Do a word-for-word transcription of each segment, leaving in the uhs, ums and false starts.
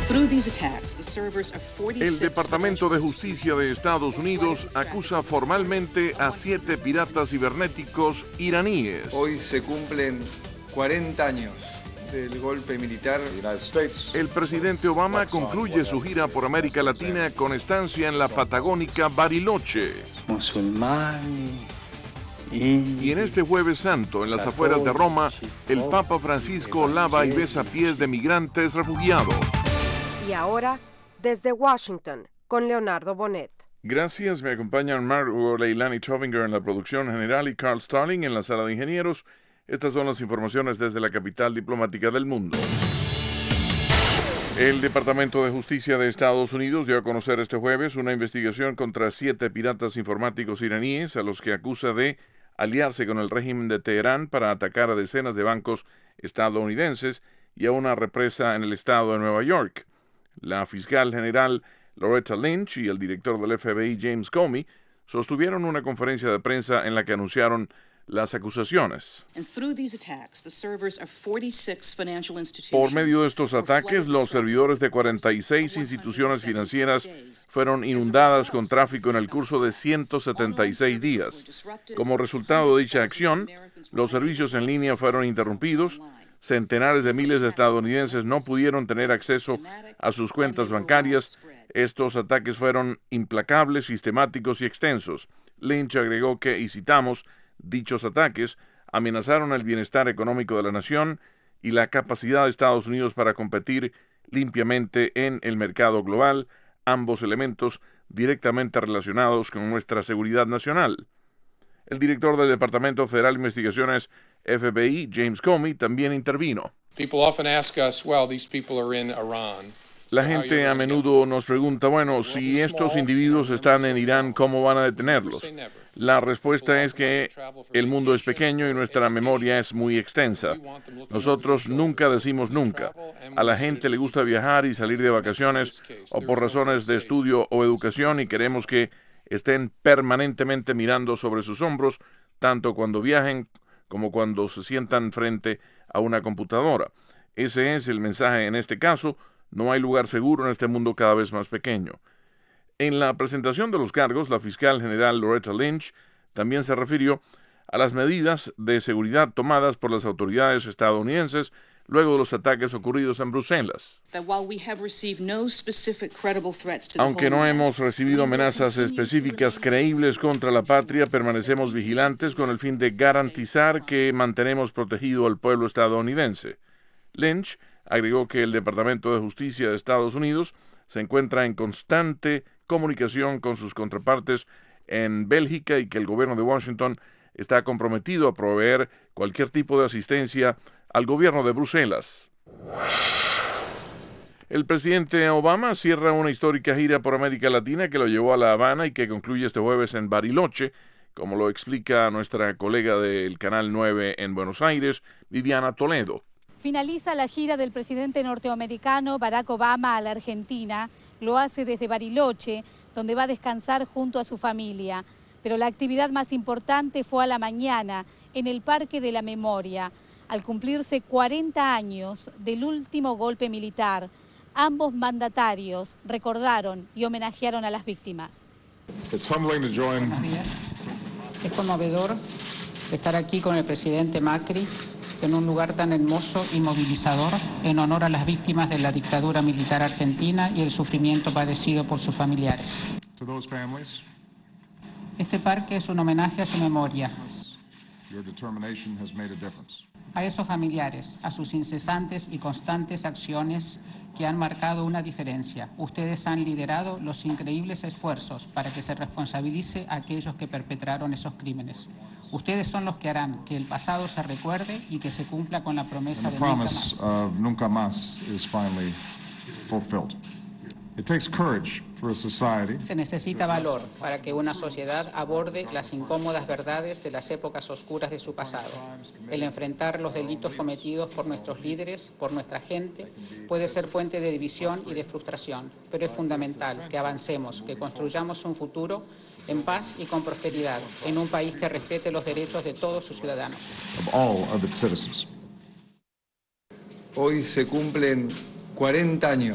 El Departamento de Justicia de Estados Unidos acusa formalmente a siete piratas cibernéticos iraníes. Hoy se cumplen cuarenta años del golpe militar. El presidente Obama concluye su gira por América Latina con estancia en la patagónica Bariloche. Musulmani. Y en este Jueves Santo, en las afueras de Roma, el Papa Francisco lava y besa pies de migrantes refugiados. Y ahora, desde Washington, con Leonardo Bonet. Gracias, me acompañan Margot Leilani Chovinger en la producción general y Carl Starling en la sala de ingenieros. Estas son las informaciones desde la capital diplomática del mundo. El Departamento de Justicia de Estados Unidos dio a conocer este jueves una investigación contra siete piratas informáticos iraníes a los que acusa de aliarse con el régimen de Teherán para atacar a decenas de bancos estadounidenses y a una represa en el estado de Nueva York. La fiscal general Loretta Lynch y el director del F B I James Comey sostuvieron una conferencia de prensa en la que anunciaron las acusaciones. Por medio de estos ataques, los servidores de cuarenta y seis instituciones financieras fueron inundadas con tráfico en el curso de ciento setenta y seis días. Como resultado de dicha acción, los servicios en línea fueron interrumpidos, centenares de miles de estadounidenses no pudieron tener acceso a sus cuentas bancarias. Estos ataques fueron implacables, sistemáticos y extensos. Lynch agregó que, y citamos, dichos ataques amenazaron el bienestar económico de la nación y la capacidad de Estados Unidos para competir limpiamente en el mercado global, ambos elementos directamente relacionados con nuestra seguridad nacional. El director del Departamento Federal de Investigaciones F B I, James Comey, también intervino. People often ask us, well, these people are in Iran. La gente a menudo nos pregunta, bueno, si estos individuos están en Irán, ¿cómo van a detenerlos? La respuesta es que el mundo es pequeño y nuestra memoria es muy extensa. Nosotros nunca decimos nunca. A la gente le gusta viajar y salir de vacaciones o por razones de estudio o educación y queremos que estén permanentemente mirando sobre sus hombros, tanto cuando viajen como cuando se sientan frente a una computadora. Ese es el mensaje en este caso. No hay lugar seguro en este mundo cada vez más pequeño. En la presentación de los cargos, la fiscal general Loretta Lynch también se refirió a las medidas de seguridad tomadas por las autoridades estadounidenses luego de los ataques ocurridos en Bruselas. Aunque no hemos recibido amenazas específicas creíbles contra la patria, permanecemos vigilantes con el fin de garantizar que mantenemos protegido al pueblo estadounidense. Lynch agregó que el Departamento de Justicia de Estados Unidos se encuentra en constante comunicación con sus contrapartes en Bélgica y que el gobierno de Washington está comprometido a proveer cualquier tipo de asistencia al gobierno de Bruselas. El presidente Obama cierra una histórica gira por América Latina que lo llevó a La Habana y que concluye este jueves en Bariloche, como lo explica nuestra colega del Canal nueve en Buenos Aires, Viviana Toledo. Finaliza la gira del presidente norteamericano Barack Obama a la Argentina. Lo hace desde Bariloche, donde va a descansar junto a su familia. Pero la actividad más importante fue a la mañana, en el Parque de la Memoria, al cumplirse cuarenta años del último golpe militar. Ambos mandatarios recordaron y homenajearon a las víctimas. Buenos días. Es conmovedor estar aquí con el presidente Macri, en un lugar tan hermoso y movilizador, en honor a las víctimas de la dictadura militar argentina y el sufrimiento padecido por sus familiares. Este parque es un homenaje a su memoria, a esos familiares, a sus incesantes y constantes acciones que han marcado una diferencia. Ustedes han liderado los increíbles esfuerzos para que se responsabilice a aquellos que perpetraron esos crímenes. Ustedes son los que harán que el pasado se recuerde y que se cumpla con la promesa de nunca más. nunca más is finally fulfilled. It takes courage for a society. Se necesita valor para que una sociedad aborde las incómodas verdades de las épocas oscuras de su pasado. El enfrentar los delitos cometidos por nuestros líderes, por nuestra gente, puede ser fuente de división y de frustración, pero es fundamental que avancemos, que construyamos un futuro en paz y con prosperidad, en un país que respete los derechos de todos sus ciudadanos. Of all of its citizens. Hoy se cumplen cuarenta años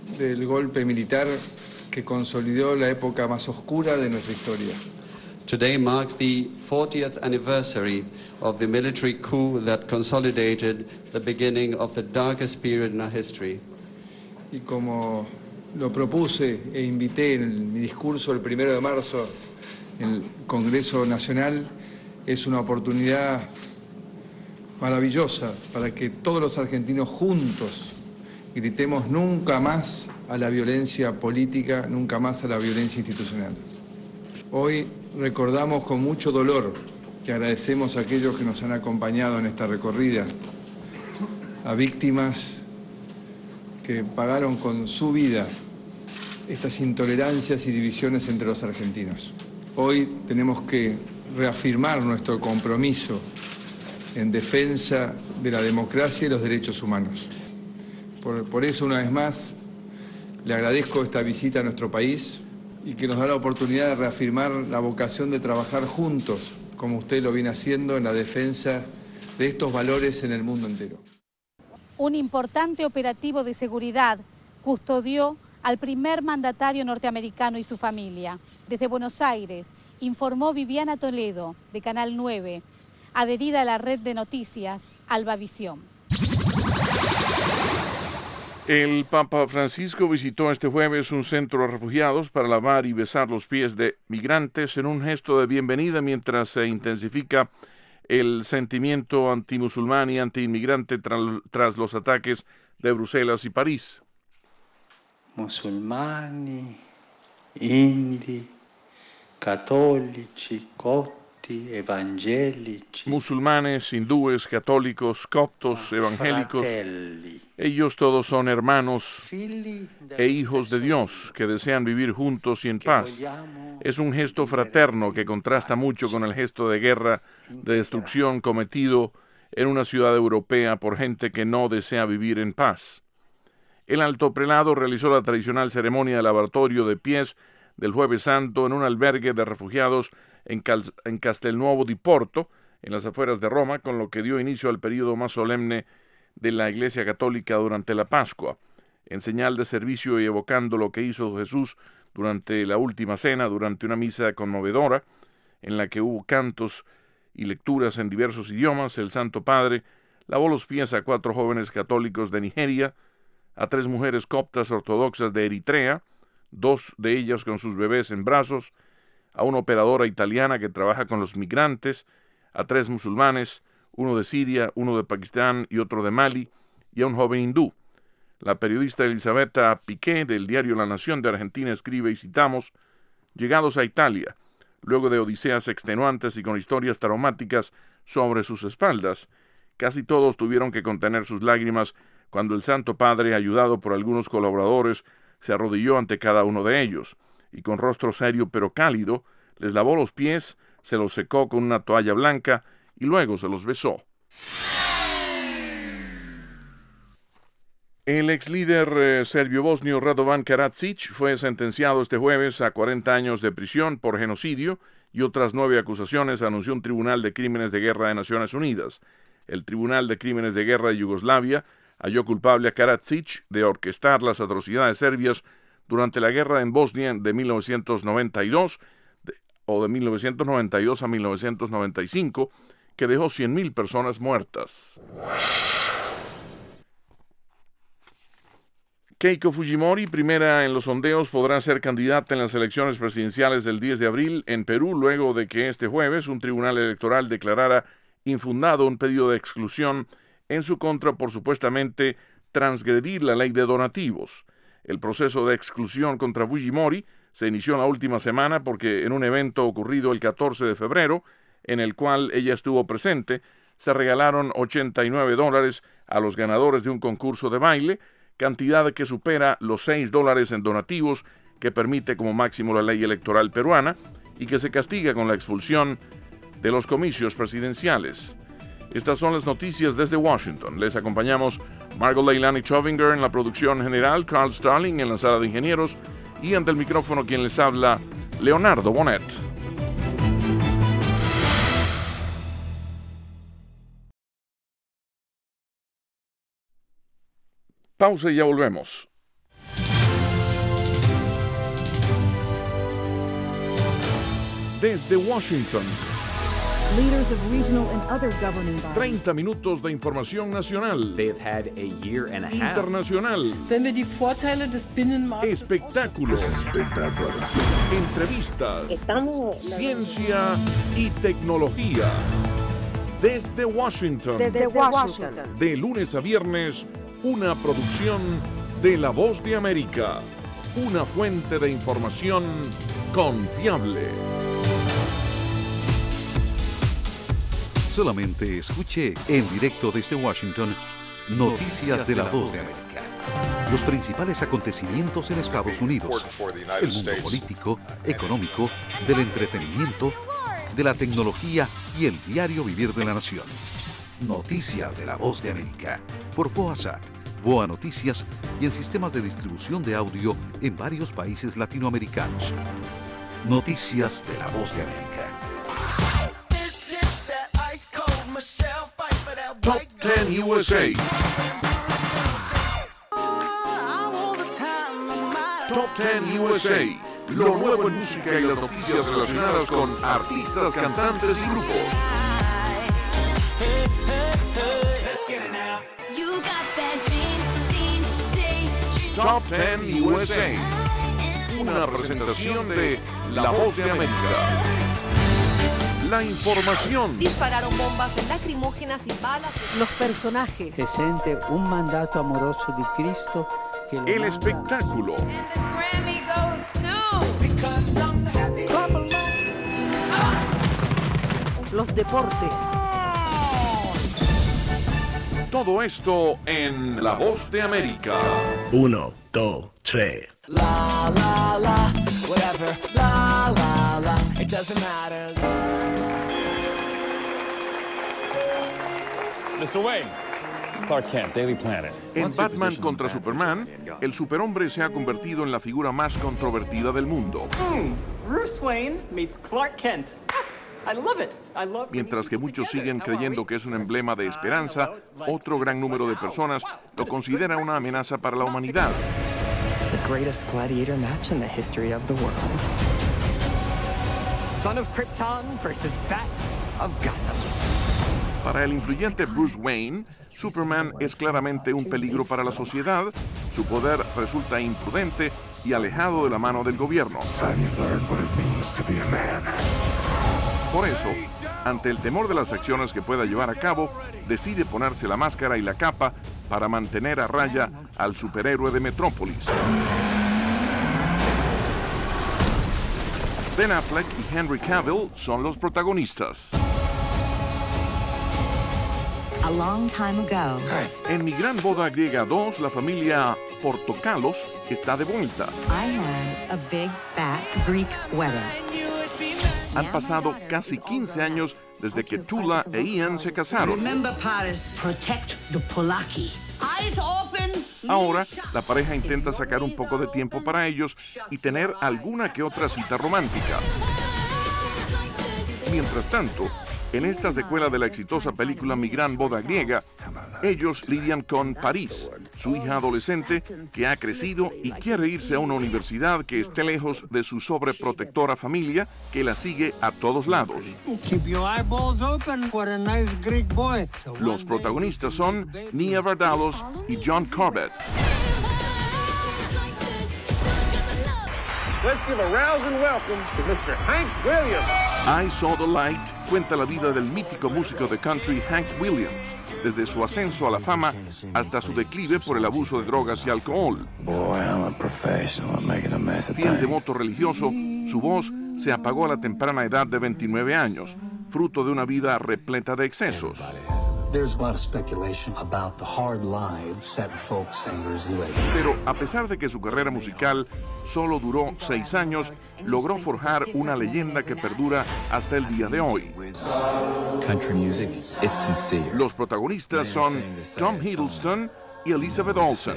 del golpe militar que consolidó la época más oscura de nuestra historia. Today marks the fortieth anniversary of the military coup that consolidated the beginning of the darkest period in our history. Y como lo propuse e invité en mi discurso el primero de marzo en el Congreso Nacional, es una oportunidad maravillosa para que todos los argentinos juntos gritemos nunca más a la violencia política, nunca más a la violencia institucional. Hoy recordamos con mucho dolor y agradecemos a aquellos que nos han acompañado en esta recorrida, a víctimas que pagaron con su vida estas intolerancias y divisiones entre los argentinos. Hoy tenemos que reafirmar nuestro compromiso en defensa de la democracia y los derechos humanos. Por, por eso, una vez más, le agradezco esta visita a nuestro país y que nos da la oportunidad de reafirmar la vocación de trabajar juntos, como usted lo viene haciendo, en la defensa de estos valores en el mundo entero. Un importante operativo de seguridad custodió al primer mandatario norteamericano y su familia. Desde Buenos Aires, informó Viviana Toledo, de Canal nueve, adherida a la red de noticias Albavisión. El Papa Francisco visitó este jueves un centro de refugiados para lavar y besar los pies de migrantes en un gesto de bienvenida mientras se intensifica el sentimiento antimusulmán y antiinmigrante tra tras los ataques de Bruselas y París. Musulmani, indi, cattolici, copti, evangelici. Musulmanes, hindúes, católicos, coptos, evangélicos. Ellos todos son hermanos e hijos de Dios que desean vivir juntos y en paz. Es un gesto fraterno que contrasta mucho con el gesto de guerra, de destrucción cometido en una ciudad europea por gente que no desea vivir en paz. El alto prelado realizó la tradicional ceremonia de lavatorio de pies del Jueves Santo en un albergue de refugiados en, Cal en Castelnuovo di Porto, en las afueras de Roma, con lo que dio inicio al período más solemne de la Iglesia Católica durante la Pascua, en señal de servicio y evocando lo que hizo Jesús durante la última cena, durante una misa conmovedora, en la que hubo cantos y lecturas en diversos idiomas. El Santo Padre lavó los pies a cuatro jóvenes católicos de Nigeria, a tres mujeres coptas ortodoxas de Eritrea, dos de ellas con sus bebés en brazos, a una operadora italiana que trabaja con los migrantes, a tres musulmanes, uno de Siria, uno de Pakistán y otro de Mali, y a un joven hindú. La periodista Elisabetta Piqué del diario La Nación de Argentina escribe, y citamos: «Llegados a Italia, luego de odiseas extenuantes y con historias traumáticas sobre sus espaldas, casi todos tuvieron que contener sus lágrimas cuando el Santo Padre, ayudado por algunos colaboradores, se arrodilló ante cada uno de ellos, y con rostro serio pero cálido, les lavó los pies, se los secó con una toalla blanca y luego se los besó». El ex líder eh, serbio-bosnio Radovan Karadzic fue sentenciado este jueves a cuarenta años de prisión por genocidio y otras nueve acusaciones, anunció un tribunal de crímenes de guerra de Naciones Unidas. El Tribunal de Crímenes de Guerra de Yugoslavia halló culpable a Karadzic de orquestar las atrocidades serbias durante la guerra en Bosnia de mil novecientos noventa y dos de, o de mil novecientos noventa y dos a mil novecientos noventa y cinco, que dejó cien mil personas muertas. Keiko Fujimori, primera en los sondeos, podrá ser candidata en las elecciones presidenciales del diez de abril en Perú, luego de que este jueves un tribunal electoral declarara infundado un pedido de exclusión en su contra por supuestamente transgredir la ley de donativos. El proceso de exclusión contra Fujimori se inició en la última semana porque en un evento ocurrido el catorce de febrero, en el cual ella estuvo presente, se regalaron ochenta y nueve dólares a los ganadores de un concurso de baile, cantidad que supera los seis dólares en donativos que permite como máximo la ley electoral peruana y que se castiga con la expulsión de los comicios presidenciales. Estas son las noticias desde Washington. Les acompañamos Margot Leilani Chovinger en la producción general, Carl Starling en la sala de ingenieros y ante el micrófono quien les habla, Leonardo Bonet. Pausa y ya volvemos. Desde Washington, treinta minutos de información nacional, internacional, espectáculos, entrevistas, ciencia y tecnología. Desde Washington, Desde Washington, de lunes a viernes, una producción de La Voz de América, una fuente de información confiable. Solamente escuche en directo desde Washington Noticias de La Voz de América. Los principales acontecimientos en Estados Unidos, el mundo político, económico, del entretenimiento, de la tecnología y el diario vivir de la nación. Noticias de La Voz de América, por VOASAT, VOA Noticias y en sistemas de distribución de audio en varios países latinoamericanos. Noticias de La Voz de América. Top diez U S A. Top diez U S A. Lo nuevo en música y las noticias relacionadas con artistas, cantantes y grupos. Top diez U S A. Una presentación de La Voz de América. La información. Dispararon bombas lacrimógenas y balas. Los personajes. Se siente un mandato amoroso de Cristo. Que el manda. Espectáculo. Los deportes. Todo esto en La Voz de América. Uno, dos, tres. La, la, la, whatever. La, la, la, it doesn't matter. mister Wayne. Clark Kent, Daily Planet. En Batman contra Superman, el superhombre se ha convertido en la figura más controvertida del mundo. Mm, Bruce Wayne meets Clark Kent. I love it. I love Mientras que muchos siguen creyendo que es un emblema de esperanza, otro gran número de personas lo considera una amenaza para la humanidad. The greatest gladiator match in the history of the world. Son of Krypton versus Bat of Gotham. Para el influyente Bruce Wayne, Superman es claramente un peligro para la sociedad. Su poder resulta imprudente y alejado de la mano del gobierno. Por eso, ante el temor de las acciones que pueda llevar a cabo, decide ponerse la máscara y la capa para mantener a raya al superhéroe de Metrópolis. Ben Affleck y Henry Cavill son los protagonistas. A long time ago. En Mi Gran Boda Griega dos, la familia Portokalos está de vuelta. I had a big fat Greek wedding. Han pasado casi quince años desde que Tula e Ian se casaron. Remember, Paris, protect the Polaki. Eyes open. Ahora, la pareja intenta sacar un poco de tiempo para ellos y tener alguna que otra cita romántica. Mientras tanto, en esta secuela de la exitosa película Mi Gran Boda Griega, ellos lidian con París, su hija adolescente que ha crecido y quiere irse a una universidad que esté lejos de su sobreprotectora familia que la sigue a todos lados. Los protagonistas son Nia Vardalos y John Corbett. Let's give a rousing welcome to mister Hank Williams. I Saw the Light cuenta la vida del mítico músico de country Hank Williams, desde su ascenso a la fama hasta su declive por el abuso de drogas y alcohol. Boy, I'm a professional at making a mess of Fiel things. devoto religioso, su voz se apagó a la temprana edad de veintinueve años, fruto de una vida repleta de excesos. There's a lot of speculation about the hard lives that folk singers live. Pero a pesar de que su carrera musical solo duró seis años, logró forjar una leyenda que perdura hasta el día de hoy. Country music, it's sincere. Los protagonistas son Tom Hiddleston y Elizabeth Olsen.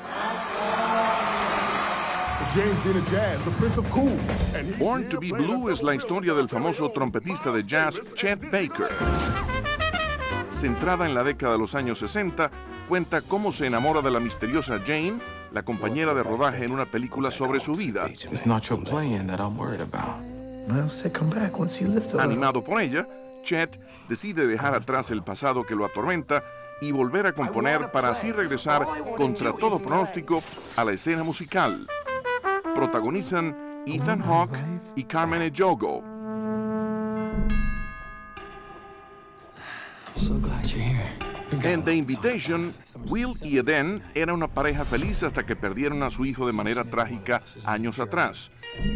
Born to be Blue es la historia del famoso trompetista de jazz Chet Baker. Centrada en la década de los años sesenta, cuenta cómo se enamora de la misteriosa Jane, la compañera de rodaje en una película sobre su vida. It's not your playing that I'm worried about. Animado por ella, Chet decide dejar atrás el pasado que lo atormenta y volver a componer para así regresar contra todo pronóstico a la escena musical. Protagonizan Ethan Hawke y Carmen Ejogo. En The Invitation, Will y Eden eran una pareja feliz hasta que perdieron a su hijo de manera trágica años atrás.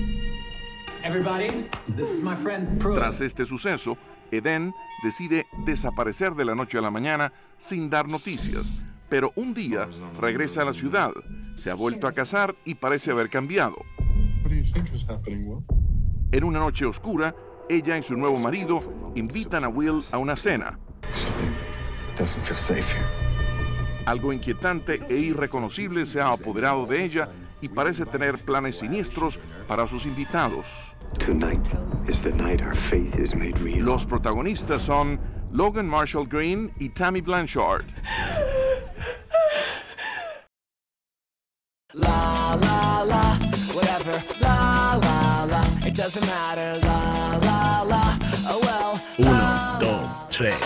Tras este suceso, Eden decide desaparecer de la noche a la mañana sin dar noticias, pero un día regresa a la ciudad, se ha vuelto a casar y parece haber cambiado. En una noche oscura, ella y su nuevo marido invitan a Will a una cena. Algo inquietante e irreconocible se ha apoderado de ella y parece tener planes siniestros para sus invitados. Los protagonistas son Logan Marshall Green y Tammy Blanchard. La la la, whatever. La la la, it doesn't matter. La la la, oh well. Uno, dos, tres.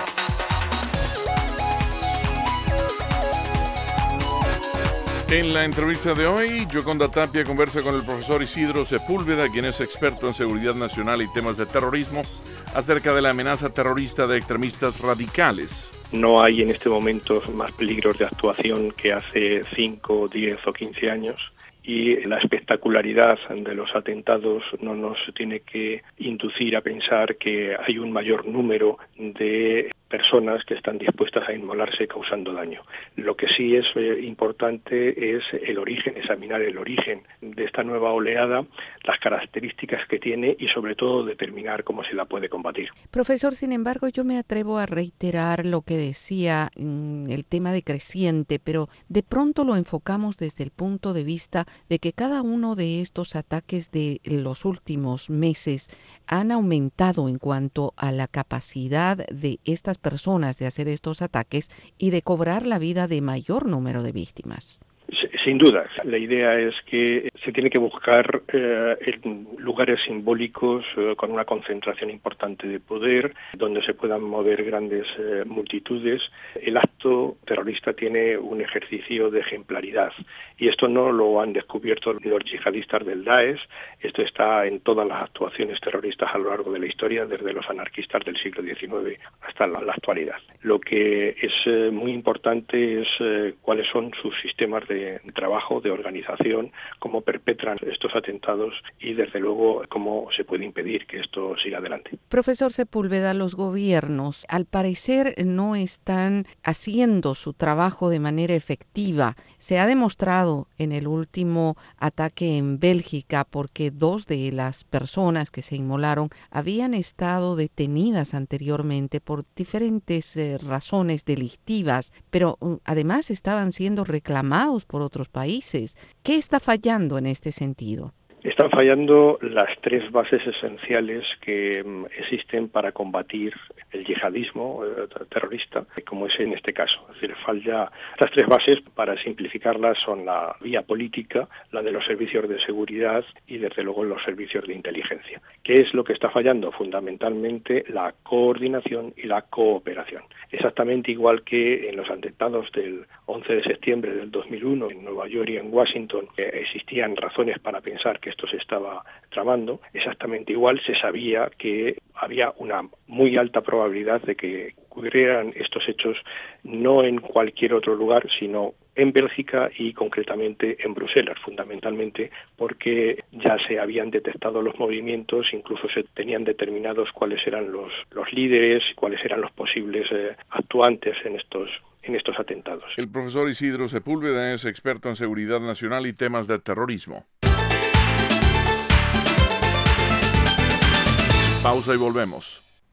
En la entrevista de hoy, Yoconda Tapia conversa con el profesor Isidro Sepúlveda, quien es experto en seguridad nacional y temas de terrorismo, acerca de la amenaza terrorista de extremistas radicales. No hay en este momento más peligros de actuación que hace cinco, diez o quince años. Y la espectacularidad de los atentados no nos tiene que inducir a pensar que hay un mayor número de personas que están dispuestas a inmolarse causando daño. Lo que sí es eh, importante es el origen, examinar el origen de esta nueva oleada, las características que tiene y sobre todo determinar cómo se la puede combatir. Profesor, sin embargo, yo me atrevo a reiterar lo que decía en el tema decreciente, pero de pronto lo enfocamos desde el punto de vista de que cada uno de estos ataques de los últimos meses han aumentado en cuanto a la capacidad de estas personas de hacer estos ataques y de cobrar la vida de mayor número de víctimas. Sin duda, la idea es que se tiene que buscar eh, en lugares simbólicos eh, con una concentración importante de poder, donde se puedan mover grandes eh, multitudes. El acto terrorista tiene un ejercicio de ejemplaridad y esto no lo han descubierto los yihadistas del Daesh, esto está en todas las actuaciones terroristas a lo largo de la historia, desde los anarquistas del siglo diecinueve hasta la, la actualidad. Lo que es eh, muy importante es eh, cuáles son sus sistemas de trabajo, de organización, cómo perpetran estos atentados y, desde luego, cómo se puede impedir que esto siga adelante. Profesor Sepúlveda, los gobiernos, al parecer, no están haciendo su trabajo de manera efectiva. Se ha demostrado en el último ataque en Bélgica porque dos de las personas que se inmolaron habían estado detenidas anteriormente por diferentes eh, razones delictivas, pero um, además estaban siendo reclamados por otros países. ¿Qué está fallando en este sentido? Están fallando las tres bases esenciales que um, existen para combatir el yihadismo eh, terrorista, como es en este caso. Es decir, falla estas tres bases, para simplificarlas, son la vía política, la de los servicios de seguridad y, desde luego, los servicios de inteligencia. ¿Qué es lo que está fallando? Fundamentalmente la coordinación y la cooperación. Exactamente igual que en los atentados del once de septiembre del dos mil uno en Nueva York y en Washington eh, existían razones para pensar que esto se estaba tramando, exactamente igual se sabía que había una muy alta probabilidad de que ocurrieran estos hechos no en cualquier otro lugar, sino en Bélgica y concretamente en Bruselas, fundamentalmente porque ya se habían detectado los movimientos, incluso se tenían determinados cuáles eran los, los líderes, cuáles eran los posibles eh, actuantes en estos en estos atentados. El profesor Isidro Sepúlveda es experto en seguridad nacional y temas de terrorismo. Pausa y volvemos.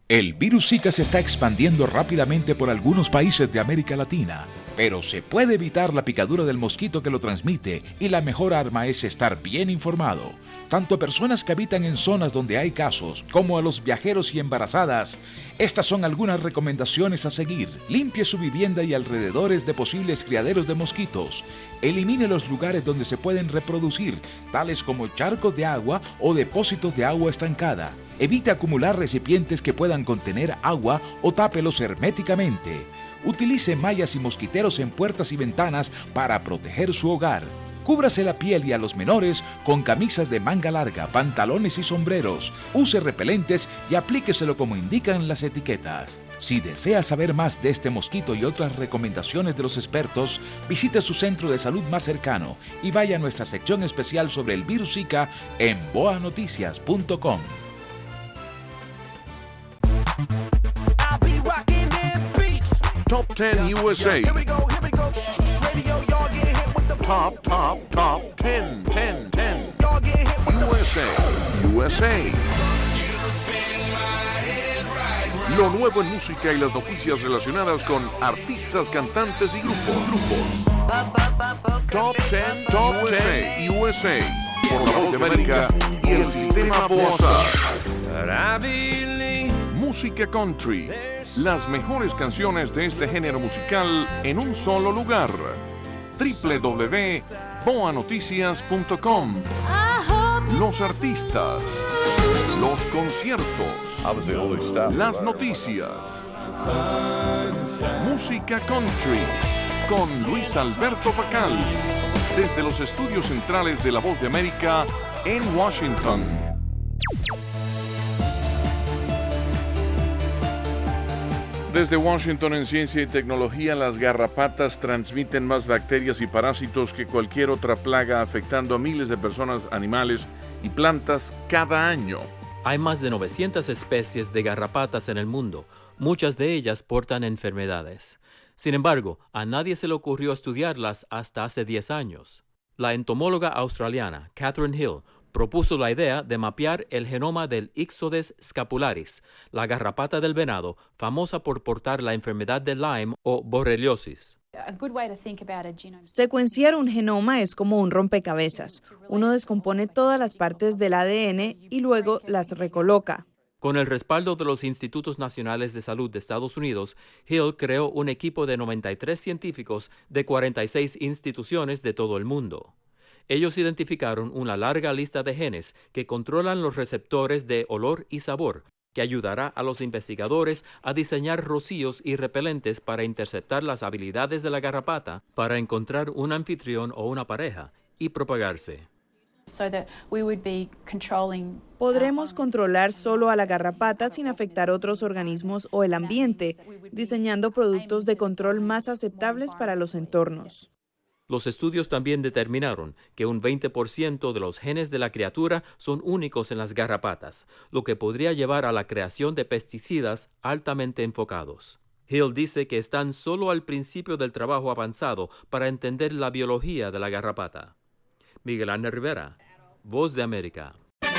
El virus Zika se está expandiendo rápidamente por algunos países de América Latina, pero se puede evitar la picadura del mosquito que lo transmite y la mejor arma es estar bien informado. Tanto a personas que habitan en zonas donde hay casos como a los viajeros y embarazadas. Estas son algunas recomendaciones a seguir. Limpie su vivienda y alrededores de posibles criaderos de mosquitos. Elimine los lugares donde se pueden reproducir, tales como charcos de agua o depósitos de agua estancada. Evite acumular recipientes que puedan contener agua o tápelos herméticamente. Utilice mallas y mosquiteros en puertas y ventanas para proteger su hogar. Cúbrase la piel y a los menores con camisas de manga larga, pantalones y sombreros. Use repelentes y aplíqueselo como indican las etiquetas. Si desea saber más de este mosquito y otras recomendaciones de los expertos, visite su centro de salud más cercano y vaya a nuestra sección especial sobre el virus Zika en boa noticias punto com. Top ten U S A. Top, top, top ten, ten, ten. U S A, U S A. Lo nuevo en música y las noticias relacionadas con artistas, cantantes y grupos. grupos. Top ten, Top ten U S A. Por la Voz de América y el Sistema Boazar. Música country. Las mejores canciones de este género musical en un solo lugar. doble u doble u doble u punto boa noticias punto com. Los artistas, los conciertos, las noticias. Música country con Luis Alberto Pacal desde los estudios centrales de La Voz de América en Washington. Desde Washington, en Ciencia y Tecnología, las garrapatas transmiten más bacterias y parásitos que cualquier otra plaga, afectando a miles de personas, animales y plantas cada año. Hay más de novecientas especies de garrapatas en el mundo. Muchas de ellas portan enfermedades. Sin embargo, a nadie se le ocurrió estudiarlas hasta hace diez años. La entomóloga australiana Catherine Hill propuso la idea de mapear el genoma del Ixodes scapularis, la garrapata del venado, famosa por portar la enfermedad de Lyme o borreliosis. Secuenciar un genoma es como un rompecabezas. Uno descompone todas las partes del A D N y luego las recoloca. Con el respaldo de los Institutos Nacionales de Salud de Estados Unidos, Hill creó un equipo de noventa y tres científicos de cuarenta y seis instituciones de todo el mundo. Ellos identificaron una larga lista de genes que controlan los receptores de olor y sabor, que ayudará a los investigadores a diseñar rocíos y repelentes para interceptar las habilidades de la garrapata para encontrar un anfitrión o una pareja y propagarse. Podremos controlar solo a la garrapata sin afectar otros organismos o el ambiente, diseñando productos de control más aceptables para los entornos. Los estudios también determinaron que un veinte por ciento de los genes de la criatura son únicos en las garrapatas, lo que podría llevar a la creación de pesticidas altamente enfocados. Hill dice que están solo al principio del trabajo avanzado para entender la biología de la garrapata. Miguel Ángel Rivera, Voz de América.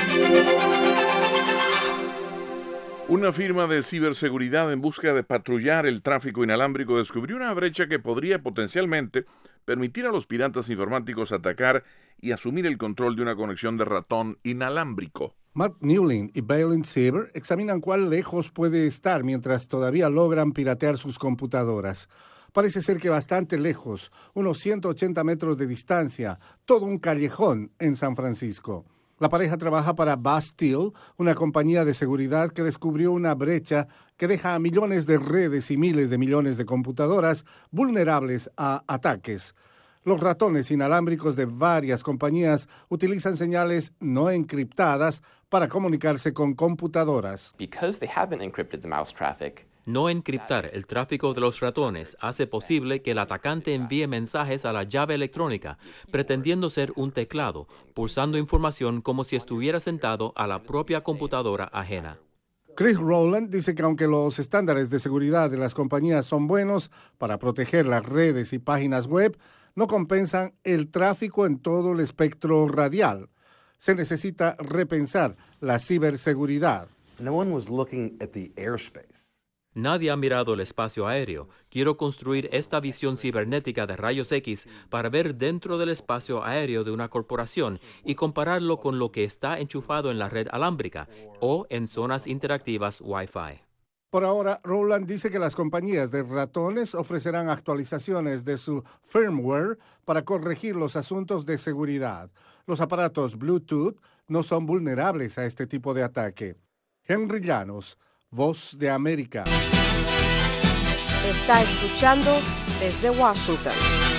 Una firma de ciberseguridad en busca de patrullar el tráfico inalámbrico descubrió una brecha que podría potencialmente permitir a los piratas informáticos atacar y asumir el control de una conexión de ratón inalámbrico. Mark Newlin y Bailin Sieber examinan cuán lejos puede estar mientras todavía logran piratear sus computadoras. Parece ser que bastante lejos, unos ciento ochenta metros de distancia, todo un callejón en San Francisco. La pareja trabaja para Bastille, una compañía de seguridad que descubrió una brecha que deja a millones de redes y miles de millones de computadoras vulnerables a ataques. Los ratones inalámbricos de varias compañías utilizan señales no encriptadas para comunicarse con computadoras. Because they haven't encrypted the mouse traffic, No encriptar el tráfico de los ratones hace posible que el atacante envíe mensajes a la llave electrónica, pretendiendo ser un teclado, pulsando información como si estuviera sentado a la propia computadora ajena. Chris Rowland dice que aunque los estándares de seguridad de las compañías son buenos para proteger las redes y páginas web, no compensan el tráfico en todo el espectro radial. Se necesita repensar la ciberseguridad. No one was looking at the airspace. Nadie ha mirado el espacio aéreo. Quiero construir esta visión cibernética de rayos X para ver dentro del espacio aéreo de una corporación y compararlo con lo que está enchufado en la red alámbrica o en zonas interactivas Wi-Fi. Por ahora, Rowland dice que las compañías de ratones ofrecerán actualizaciones de su firmware para corregir los asuntos de seguridad. Los aparatos Bluetooth no son vulnerables a este tipo de ataque. Henry Llanos, Voz de América. Está escuchando desde Washington.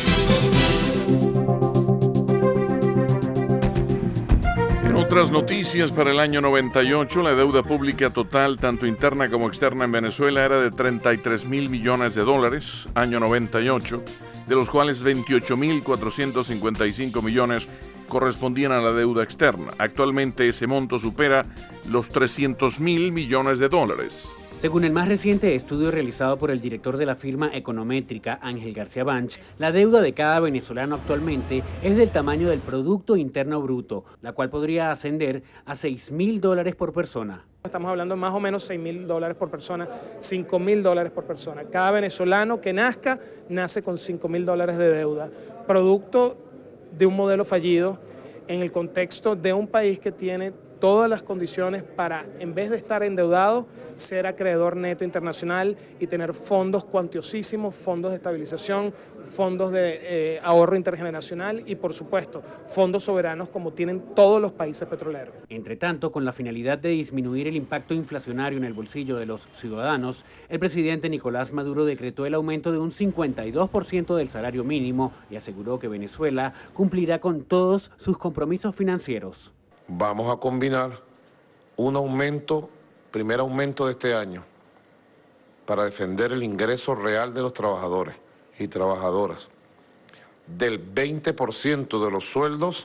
En otras noticias, para el año noventa y ocho, la deuda pública total, tanto interna como externa en Venezuela, era de treinta y tres mil millones de dólares, año noventa y ocho, de los cuales veintiocho mil cuatrocientos cincuenta y cinco millones correspondían a la deuda externa. Actualmente ese monto supera los trescientos mil millones de dólares. Según el más reciente estudio realizado por el director de la firma econométrica, Ángel García Banch, la deuda de cada venezolano actualmente es del tamaño del Producto Interno Bruto, la cual podría ascender a seis mil dólares por persona. Estamos hablando de más o menos seis mil dólares por persona, cinco mil dólares por persona. Cada venezolano que nazca, nace con cinco mil dólares de deuda, producto de un modelo fallido en el contexto de un país que tiene todas las condiciones para, en vez de estar endeudado, ser acreedor neto internacional y tener fondos cuantiosísimos, fondos de estabilización, fondos de eh, ahorro intergeneracional y, por supuesto, fondos soberanos como tienen todos los países petroleros. Entre tanto, con la finalidad de disminuir el impacto inflacionario en el bolsillo de los ciudadanos, el presidente Nicolás Maduro decretó el aumento de un cincuenta y dos por ciento del salario mínimo y aseguró que Venezuela cumplirá con todos sus compromisos financieros. Vamos a combinar un aumento, primer aumento de este año, para defender el ingreso real de los trabajadores y trabajadoras, del veinte por ciento de los sueldos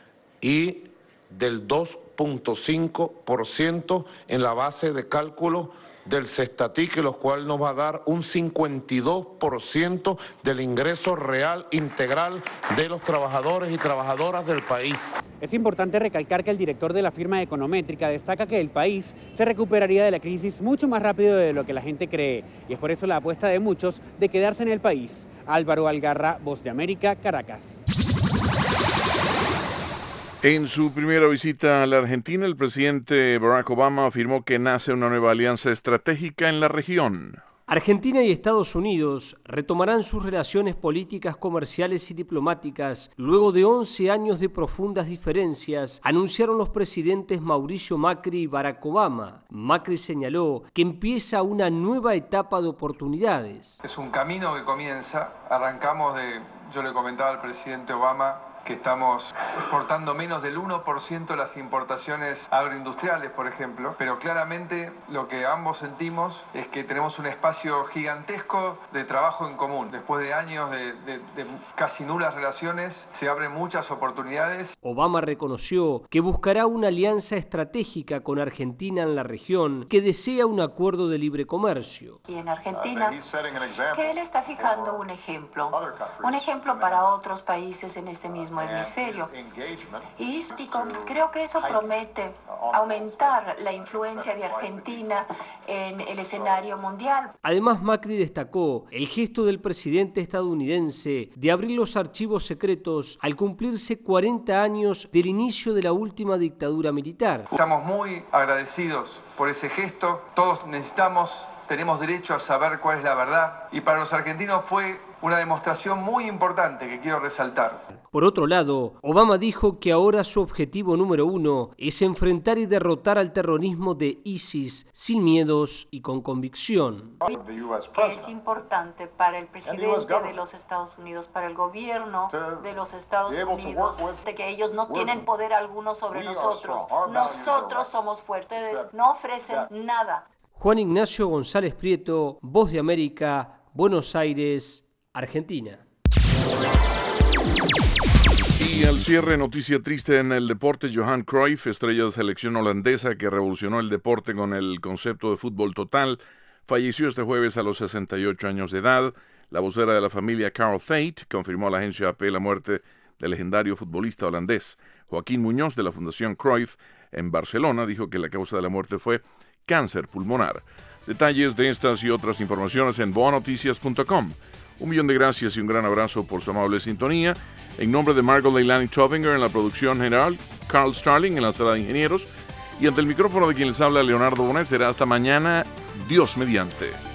y del dos punto cinco por ciento en la base de cálculo del Cestatic, lo cual nos va a dar un cincuenta y dos por ciento del ingreso real integral de los trabajadores y trabajadoras del país. Es importante recalcar que el director de la firma econométrica destaca que el país se recuperaría de la crisis mucho más rápido de lo que la gente cree, y es por eso la apuesta de muchos de quedarse en el país. Álvaro Algarra, Voz de América, Caracas. En su primera visita a la Argentina, el presidente Barack Obama afirmó que nace una nueva alianza estratégica en la región. Argentina y Estados Unidos retomarán sus relaciones políticas, comerciales y diplomáticas luego de once años de profundas diferencias, anunciaron los presidentes Mauricio Macri y Barack Obama. Macri señaló que empieza una nueva etapa de oportunidades. Es un camino que comienza, arrancamos de, yo le comentaba al presidente Obama, que estamos exportando menos del uno por ciento de las importaciones agroindustriales, por ejemplo, pero claramente lo que ambos sentimos es que tenemos un espacio gigantesco de trabajo en común. Después de años de, de, de casi nulas relaciones, se abren muchas oportunidades. Obama reconoció que buscará una alianza estratégica con Argentina en la región, que desea un acuerdo de libre comercio. Y en Argentina, que él está fijando un ejemplo, un ejemplo para otros países en este mismo hemisferio. Y creo que eso promete aumentar la influencia de Argentina en el escenario mundial. Además, Macri destacó el gesto del presidente estadounidense de abrir los archivos secretos al cumplirse cuarenta años del inicio de la última dictadura militar. Estamos muy agradecidos por ese gesto. Todos necesitamos, tenemos derecho a saber cuál es la verdad. Y para los argentinos fue una demostración muy importante que quiero resaltar. Por otro lado, Obama dijo que ahora su objetivo número uno es enfrentar y derrotar al terrorismo de ISIS sin miedos y con convicción. Es importante para el presidente de los Estados Unidos, para el gobierno de los Estados Unidos, de que ellos no tienen poder alguno sobre nosotros. Nosotros somos fuertes, no ofrecen nada. Juan Ignacio González Prieto, Voz de América, Buenos Aires, Argentina. Y al cierre, noticia triste en el deporte. Johan Cruyff, estrella de selección holandesa que revolucionó el deporte con el concepto de fútbol total, falleció este jueves a los sesenta y ocho años de edad. La vocera de la familia, Carl Tate, confirmó a la agencia A P la muerte del legendario futbolista holandés. Joaquín Muñoz, de la Fundación Cruyff en Barcelona, dijo que la causa de la muerte fue cáncer pulmonar. Detalles de estas y otras informaciones en boa noticias punto com. Un millón de gracias y un gran abrazo por su amable sintonía. En nombre de Margot Leilani Tovinger en la producción general, Carl Starling en la sala de ingenieros y ante el micrófono de quien les habla Leonardo Bonet, será hasta mañana, Dios mediante.